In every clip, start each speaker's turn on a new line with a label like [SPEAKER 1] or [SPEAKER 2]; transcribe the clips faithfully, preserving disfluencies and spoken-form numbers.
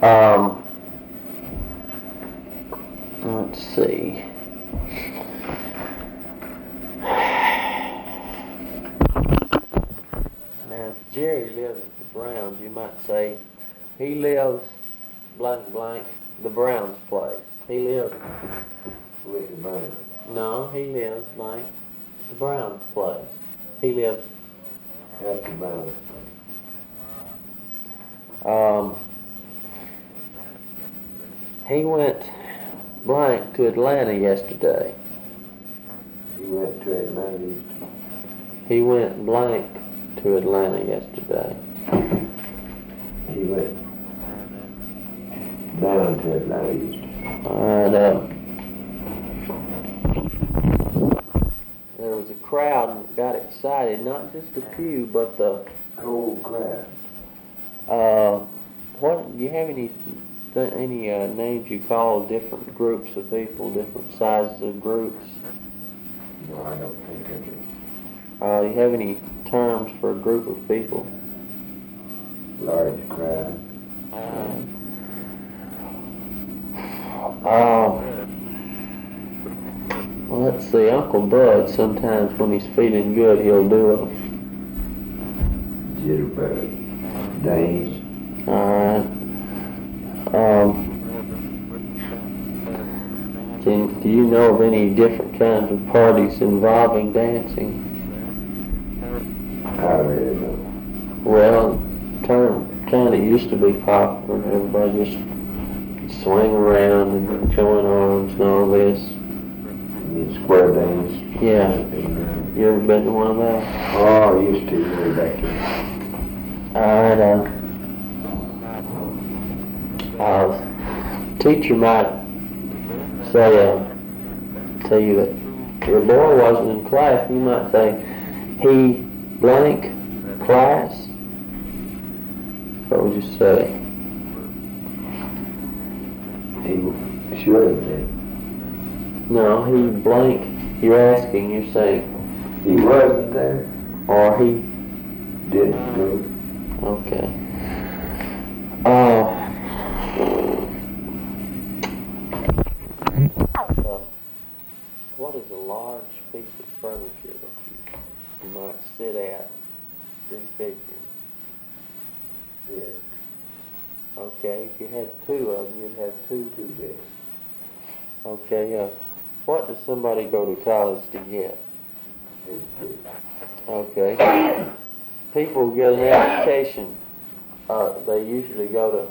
[SPEAKER 1] Um, let's see. Now, if Jerry lives with the Browns, you might say he lives blank blank the Browns place. He lives
[SPEAKER 2] With the Browns.
[SPEAKER 1] no, he lives blank the Browns place. He lives
[SPEAKER 2] At the Browns.
[SPEAKER 1] um he went blank to Atlanta yesterday.
[SPEAKER 2] He went to Atlanta.
[SPEAKER 1] He went blank to Atlanta yesterday.
[SPEAKER 2] He went down to Atlanta.
[SPEAKER 1] And uh, there was a crowd and got excited, not just a few, but the
[SPEAKER 2] Whole crowd.
[SPEAKER 1] uh, what do you have any th- any uh, names you call different groups of people, different sizes of groups?
[SPEAKER 2] No, I don't think of it.
[SPEAKER 1] Uh, you have any terms for a group of people?
[SPEAKER 2] Large crowd.
[SPEAKER 1] Um, let's see, Uncle Bud, sometimes when he's feeling good, he'll do a,
[SPEAKER 2] Jitterbug. Days.
[SPEAKER 1] alright, um, can, do you know of any different kinds of parties involving dancing?
[SPEAKER 2] I really don't.
[SPEAKER 1] Well, term kind of used to be popular, everybody just swing around and join arms and all this.
[SPEAKER 2] You mean square dance?
[SPEAKER 1] Yeah, you ever been to one of those?
[SPEAKER 2] Oh, I used to way back then.
[SPEAKER 1] Alright, uh, uh, teacher might say, uh, tell you that your boy wasn't in class, you might say, he blank class? What would you say?
[SPEAKER 2] He should have been.
[SPEAKER 1] No, he blank, you're asking, you're saying,
[SPEAKER 2] He wasn't there.
[SPEAKER 1] or he,
[SPEAKER 2] Didn't go.
[SPEAKER 1] okay. Uh, what is a large piece of furniture that you, you might sit at, three figures?
[SPEAKER 2] Yes.
[SPEAKER 1] Okay, if you had two of them, you'd have two.
[SPEAKER 2] Two days.
[SPEAKER 1] Okay, uh, what does somebody go to college to get? Okay. People get an education, uh, they usually go to,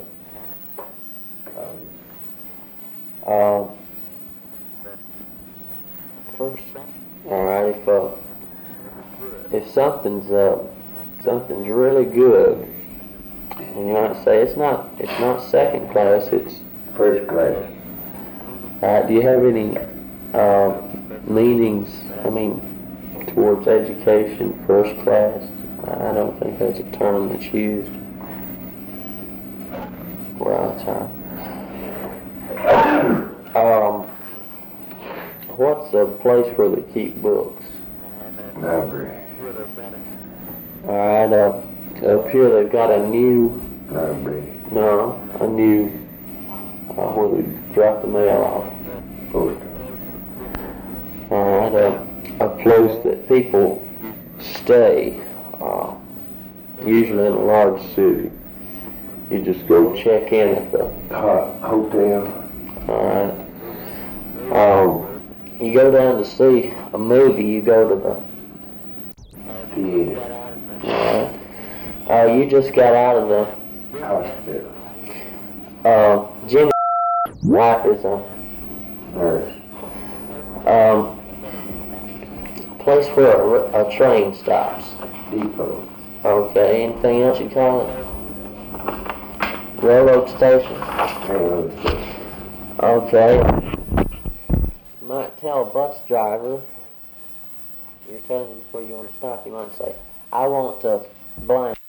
[SPEAKER 1] uh, first, alright, if, uh, if something's, uh, something's really good, and you might say it's not, it's not second class, it's
[SPEAKER 2] First class.
[SPEAKER 1] Uh, do you have any uh, meanings, I mean, towards education, first class? I don't think that's a term that's used. Well, that's all right. Um, what's the place where they keep books?
[SPEAKER 2] Library.
[SPEAKER 1] Alright, uh, up here they've got a new,
[SPEAKER 2] Library.
[SPEAKER 1] no, a new, uh, where they drop the mail off.
[SPEAKER 2] Post
[SPEAKER 1] Alright, uh, a place that people stay, uh, usually in a large city. You just go check in at the
[SPEAKER 2] Hot hotel.
[SPEAKER 1] alright. Um, you go down to see a movie, you go to the
[SPEAKER 2] Theater.
[SPEAKER 1] alright. Uh, you just got out of the
[SPEAKER 2] Hospital.
[SPEAKER 1] uh Jimmy's wife is a
[SPEAKER 2] Nurse.
[SPEAKER 1] um place where a, a train stops.
[SPEAKER 2] Depot.
[SPEAKER 1] Okay, anything else you call it? Railroad station?
[SPEAKER 2] Railroad station.
[SPEAKER 1] Okay. You might tell a bus driver, you're telling him where you want to stop, you might say, I want to blank.